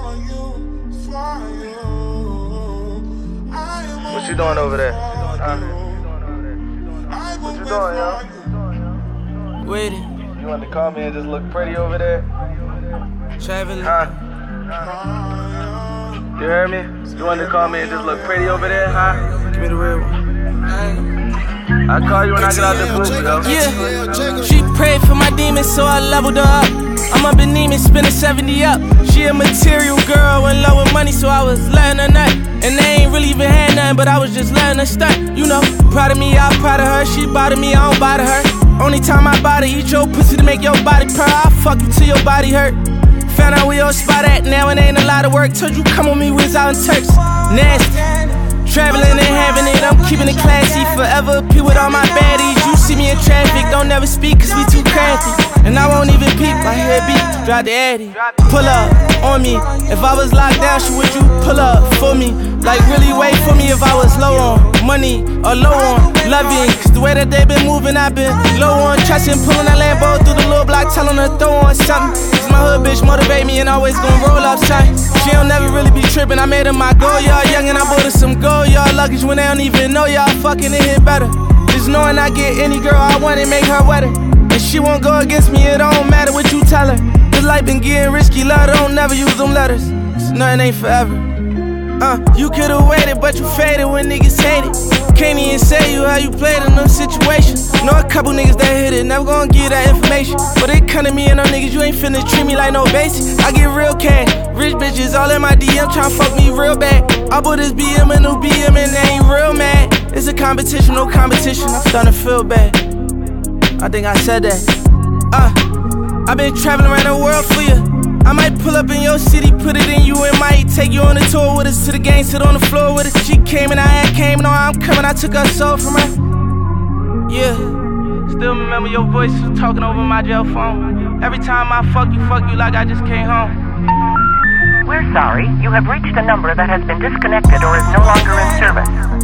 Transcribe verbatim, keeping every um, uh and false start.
What you doing over there? Huh? What you doing, yo? Waiting. You want to call me and just look pretty over there? Traveling. Huh? You heard me? You want to call me and just look pretty over there, huh? Give me the real one. I'll call you when I get out the booth, though. Yeah. She prayed for my demons, so I leveled her up. I'm up in Neiman, spending seventy up. She a material girl in love with money, so I was letting her nut. And they ain't really even had nothing, but I was just letting her stunt. You know, proud of me, I'm proud of her. She bother me, I don't bother her. Only time I bother, eat your pussy to make your body purr. I'll fuck you till your body hurt. Found out where your spot at, now it ain't a lot of work. Told you come with me, we was out in Turks. Nasty. Traveling and having it, I'm keeping it classy. Forever pee with all my baddies. You see me in traffic, don't never speak cause we too crafty. And I won't even peep, I hear beat, drop the addy. Pull up on me, if I was locked down, should would you pull up for me? Like really wait for me if I was low on money or low on loving. Cause the way that they been moving, I've been low on trusting. Pulling that Lambo through the little block, telling her throw on something. Cause my hood bitch motivate me and always gon' roll up something. She don't never really be tripping, I made her my goal, y'all. Young and I bought her some gold, y'all. Luggage when they don't even know y'all fucking it hit better. Just knowing I get any girl I want and make her wetter. And she won't go against me, it don't matter what you tell her. This life been getting risky, love don't never use them letters. Cause nothing ain't forever. Uh, you could've waited, but you faded when niggas hate it. Can't even say you how you played in them situations. Know a couple niggas that hit it, never gonna give that information. But they come to me and them niggas, you ain't finna treat me like no basic. I get real cash, rich bitches all in my D M tryna fuck me real bad. I bought this B M and new B M and they ain't real mad. It's a competition, no competition, I'm starting to feel bad. I think I said that. Uh, I been traveling around the world for you. I might pull up in your city, put it in you and might take you on a tour with us to the game, sit on the floor with us. She came and I had came, no I'm coming, I took her soul from her. Yeah, still remember your voice talking over my jail phone. Every time I fuck you, fuck you like I just came home. We're sorry, you have reached a number that has been disconnected or is no longer in service.